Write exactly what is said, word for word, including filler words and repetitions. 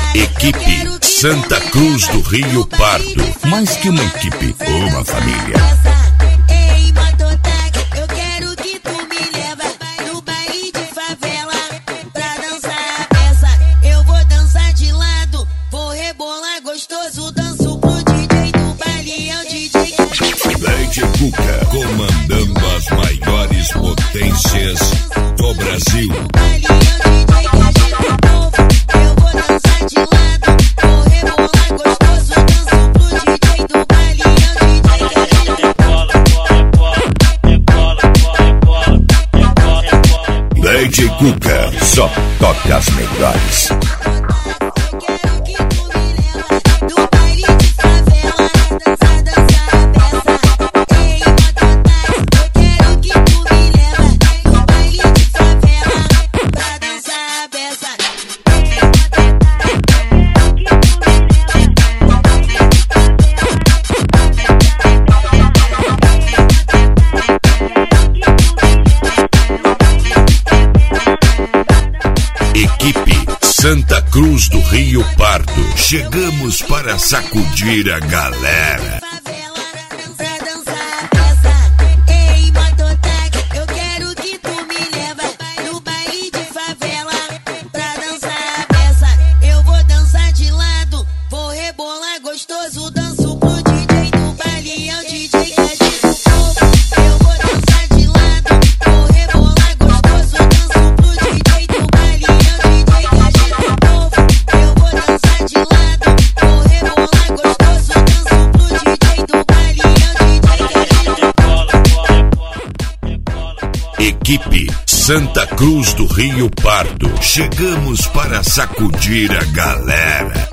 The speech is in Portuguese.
Equipe Santa Cruz do Rio Pardo. Mais que uma equipe, uma família. Ei, mototáxi, eu quero que tu me leva no baile de favela pra dançar a peça. Eu vou dançar de lado, vou rebolar gostoso, danço pro D J do baile, é o D J que... Lady Cuca, comandando as maiores potências do Brasil. Lady Cuca, só toca as melhores. Equipe Santa Cruz do Rio Pardo. Chegamos para sacudir a galera. Ei, mototáxi, eu quero que tu me leva no baile de favela pra dançar a peça. Eu vou dançar de lado, vou rebolar gostoso, danço pro D J do baile, é o D J que agita o povo. Eu vou dançar de lado, vou rebolar gostoso, danço pro D J do baile, é o D J que agita o povo. Eu vou dançar de lado, vou rebolar gostoso, danço pro D J do baile, é o D J que agita o povo. Equipe Santa Cruz do Rio Pardo. Chegamos para sacudir a galera.